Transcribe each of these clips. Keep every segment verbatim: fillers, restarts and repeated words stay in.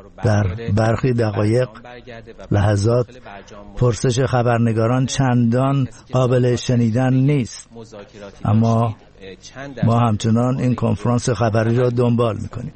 در برخی دقایق لحظات پرسش خبرنگاران چندان قابل شنیدن نیست، اما ما همچنان این کنفرانس خبری را دنبال می‌کنیم.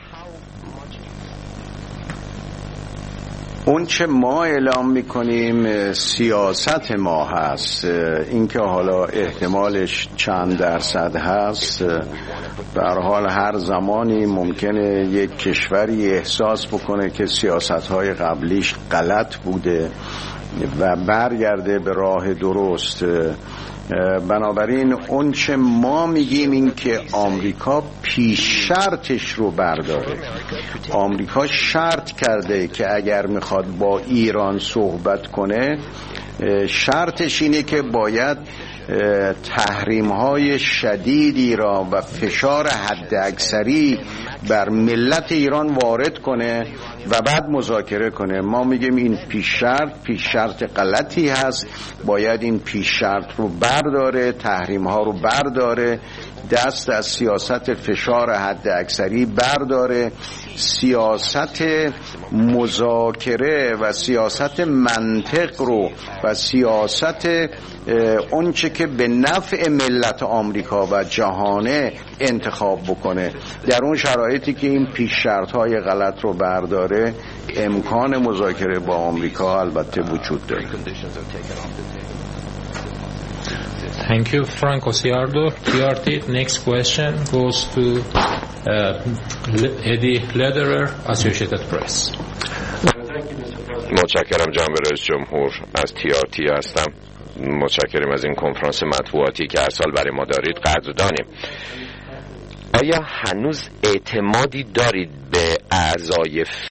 اون چه ما اعلام میکنیم سیاست ما هست، اینکه حالا احتمالش چند درصد هست، به هر حال هر زمانی ممکنه یک کشوری احساس بکنه که سیاست‌های قبلیش غلط بوده و برگرده به راه درست. بنابراین اون چه ما میگیم این که آمریکا پیش شرطش رو برداره. آمریکا شرط کرده که اگر میخواد با ایران صحبت کنه، شرطش اینه که باید تحریم های شدیدی را و فشار حد اکثری بر ملت ایران وارد کنه و بعد مذاکره کنه. ما میگیم این پیش شرط پیش شرط غلطی هست، باید این پیش شرط رو برداره، تحریم ها رو برداره، دست از سیاست فشار حد اکثری برداره، سیاست مذاکره و سیاست منطق رو و سیاست اونچه که به نفع ملت آمریکا و جهانه انتخاب بکنه. در اون شرایطی که این پیش شرط های غلط رو برداره، امکان مذاکره با آمریکا البته وجود داره. Thank you, Franco Ciardo, T R T. Next question goes to uh, Eddie Lederer, Associated Press. متشکرم جناب رئیس جمهور، از تی آر تی هستم. متشکرم از این کنفرانس مطبوعاتی که هر سال برای ما دارید، قدردانیم. آیا هنوز اعتمادی دارید به اعضای